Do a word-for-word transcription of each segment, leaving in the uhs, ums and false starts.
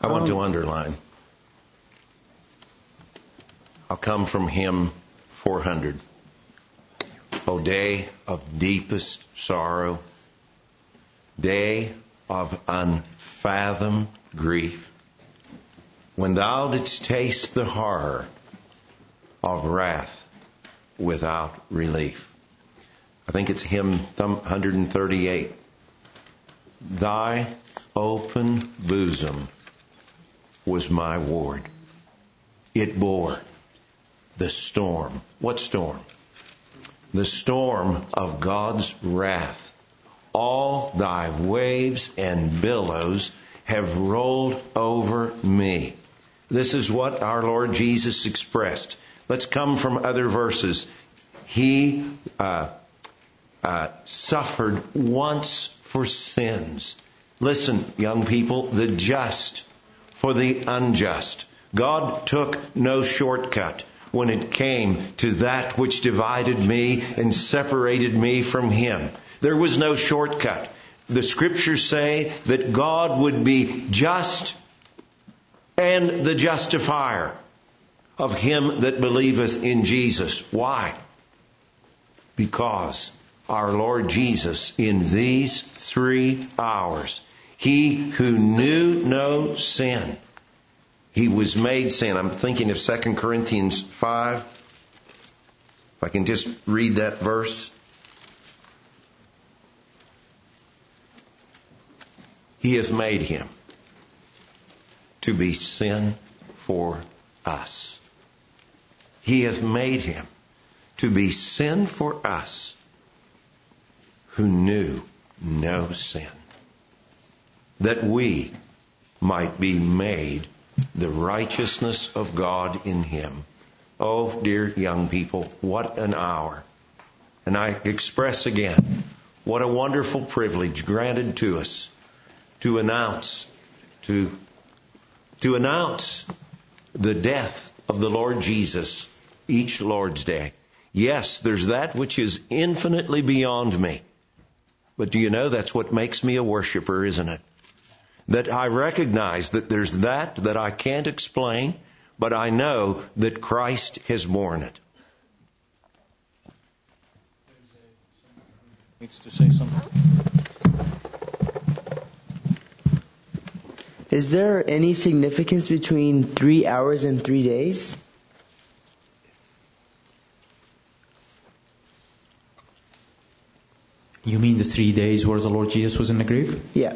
I want to underline. I'll come from hymn four hundred. O day of deepest sorrow, day of unfathomed grief, when thou didst taste the horror of wrath without relief. I think it's hymn one thirty-eight. Thy open bosom was my ward. It bore the storm. What storm? The storm of God's wrath. All thy waves and billows have rolled over me. This is what our Lord Jesus expressed. Let's come from other verses. He uh, uh, suffered once for sins. Listen, young people, the just for the unjust. God took no shortcut when it came to that which divided me and separated me from Him. There was no shortcut. The Scriptures say that God would be just and the justifier of him that believeth in Jesus. Why? Because our Lord Jesus, in these three hours, He who knew no sin, He was made sin. I'm thinking of Second Corinthians five. If I can just read that verse. He hath made Him to be sin for us. He hath made Him to be sin for us who knew no sin, that we might be made the righteousness of God in Him. Oh, dear young people, what an hour. And I express again, what a wonderful privilege granted to us to announce, to, to announce the death of the Lord Jesus each Lord's Day. Yes, there's that which is infinitely beyond me. But do you know that's what makes me a worshiper, isn't it? That I recognize that there's that that I can't explain, but I know that Christ has borne it. Needs to say something. Is there any significance between three hours and three days? You mean the three days where the Lord Jesus was in the grave? Yeah.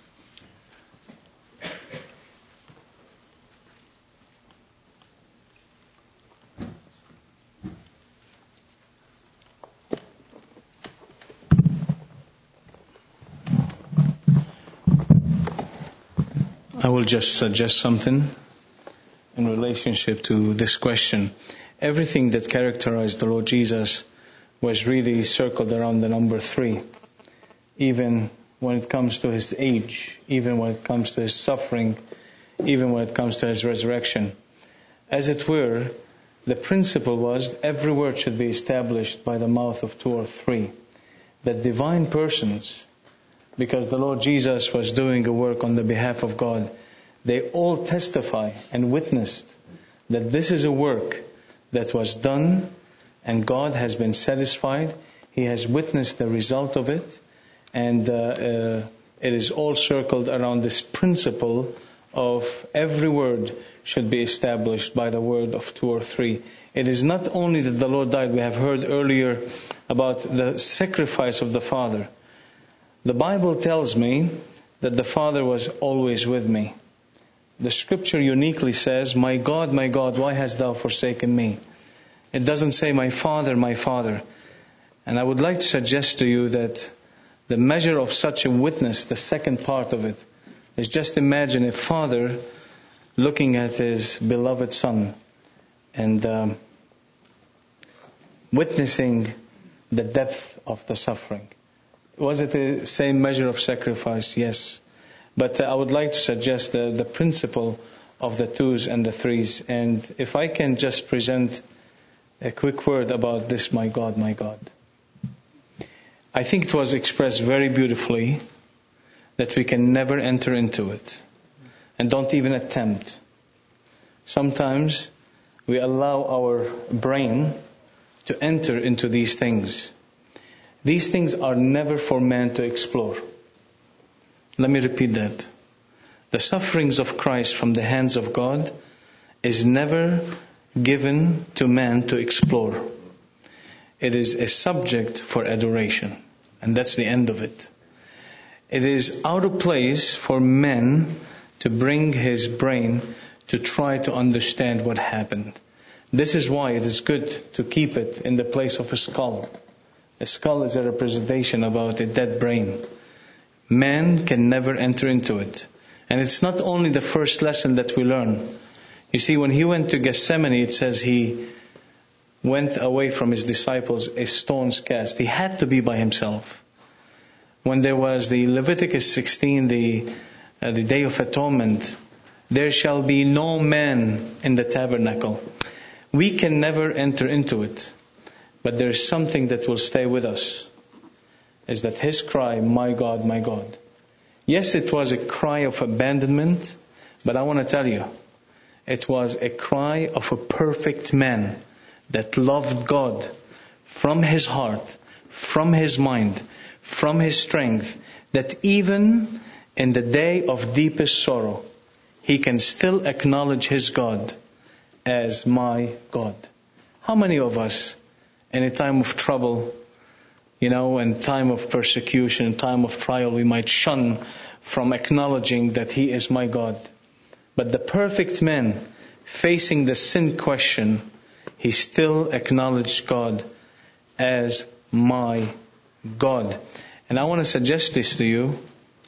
I will just suggest something in relationship to this question. Everything that characterized the Lord Jesus was really circled around the number three. Even when it comes to His age, even when it comes to His suffering, even when it comes to His resurrection. As it were, the principle was every word should be established by the mouth of two or three. That divine persons, because the Lord Jesus was doing a work on the behalf of God, they all testify and witnessed that this is a work that was done and God has been satisfied. He has witnessed the result of it, and uh, uh, it is all circled around this principle of every word should be established by the word of two or three. It is not only that the Lord died. We have heard earlier about the sacrifice of the Father. The Bible tells me that the Father was always with me. The Scripture uniquely says, "My God, my God, why hast thou forsaken me?" It doesn't say, "My Father, my Father." And I would like to suggest to you that the measure of such a witness, the second part of it, is just imagine a father looking at his beloved son and um, witnessing the depth of the suffering. Was it the same measure of sacrifice? Yes. But uh, I would like to suggest the, the principle of the twos and the threes. And if I can just present a quick word about this, my God, my God. I think it was expressed very beautifully that we can never enter into it. and don't even attempt. Sometimes we allow our brain to enter into these things. These things are never for man to explore. Let me repeat that. The sufferings of Christ from the hands of God is never given to man to explore. It is a subject for adoration. And that's the end of it. It is out of place for man to bring his brain to try to understand what happened. This is why it is good to keep it in the place of a skull. A skull is a representation about a dead brain. Man can never enter into it. And it's not only the first lesson that we learn. You see, when he went to Gethsemane, it says he went away from his disciples, a stone's cast. He had to be by himself. When there was the Leviticus sixteen, the uh, the Day of Atonement, there shall be no man in the tabernacle. We can never enter into it. But there is something that will stay with us. Is that his cry, my God, my God. Yes, it was a cry of abandonment, but I want to tell you, it was a cry of a perfect man that loved God from his heart, from his mind, from his strength, that even in the day of deepest sorrow, he can still acknowledge his God as my God. How many of us, in a time of trouble, you know, in time of persecution, in time of trial, we might shun from acknowledging that he is my God. But the perfect man, facing the sin question, he still acknowledged God as my God. And I want to suggest this to you.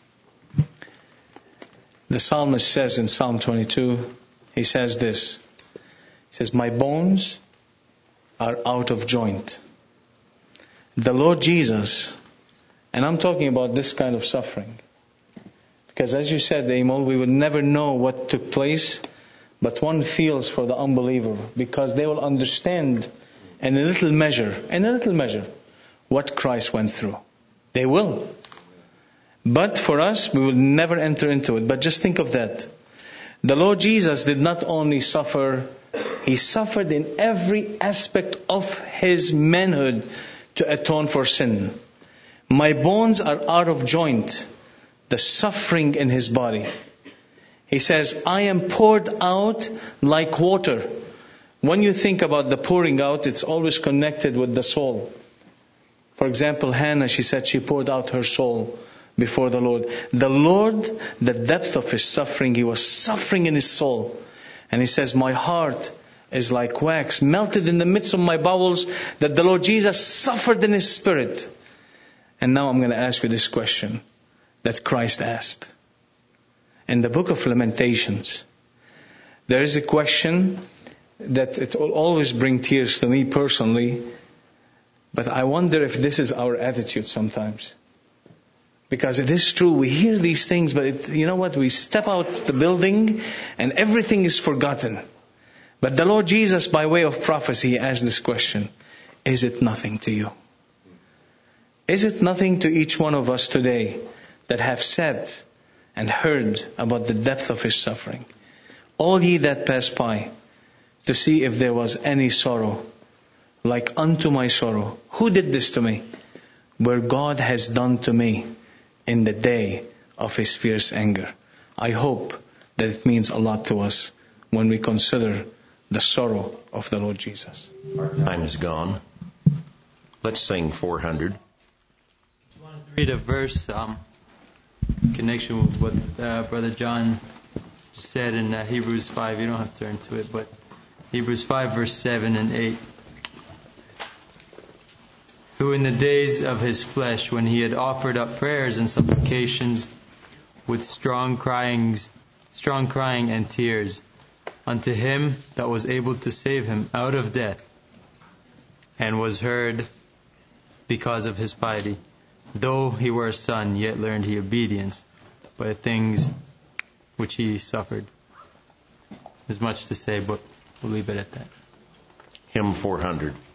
The psalmist says in Psalm twenty-two, he says this. He says, my bones are out of joint. The Lord Jesus, and I'm talking about this kind of suffering. Because as you said, Emil, we would never know what took place, but one feels for the unbeliever, because they will understand in a little measure, in a little measure, what Christ went through. They will. But for us, we will never enter into it. But just think of that. The Lord Jesus did not only suffer, He suffered in every aspect of His manhood to atone for sin. My bones are out of joint. The suffering in His body. He says, I am poured out like water. When you think about the pouring out, it's always connected with the soul. For example, Hannah, she said she poured out her soul before the Lord. The Lord, the depth of His suffering, He was suffering in His soul. And He says, my heart is like wax, melted in the midst of my bowels, that the Lord Jesus suffered in His spirit. And now I'm going to ask you this question that Christ asked. In the book of Lamentations, there is a question that it will always bring tears to me personally, but I wonder if this is our attitude sometimes. Because it is true, we hear these things, but it, you know what, we step out the building and everything is forgotten. But the Lord Jesus, by way of prophecy, asked this question, is it nothing to you? Is it nothing to each one of us today that have sat and heard about the depth of His suffering? All ye that pass by, to see if there was any sorrow, like unto my sorrow. Who did this to me? Where God has done to me in the day of His fierce anger. I hope that it means a lot to us when we consider the sorrow of the Lord Jesus. Our time is gone. Let's sing four hundred. I wanted to read a verse um, in connection with what uh, Brother John said in uh, Hebrews five. You don't have to turn to it, but Hebrews five, verse seven and eight. Who in the days of His flesh, when He had offered up prayers and supplications with strong cryings, strong crying and tears, unto Him that was able to save Him out of death, and was heard because of His piety. Though He were a son, yet learned He obedience by the things which He suffered. There's much to say, but we'll leave it at that. Hymn four hundred.